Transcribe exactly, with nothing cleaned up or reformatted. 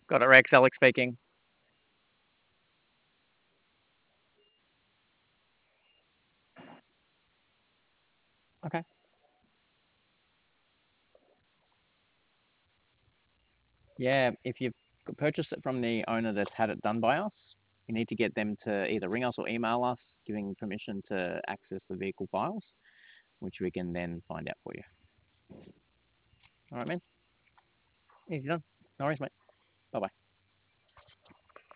Got it, Rex. Alex speaking. Okay. Yeah, if you've purchased it from the owner that's had it done by us, you need to get them to either ring us or email us, giving permission to access the vehicle files, which we can then find out for you. All right, man. Easy done. No worries, mate. Bye bye.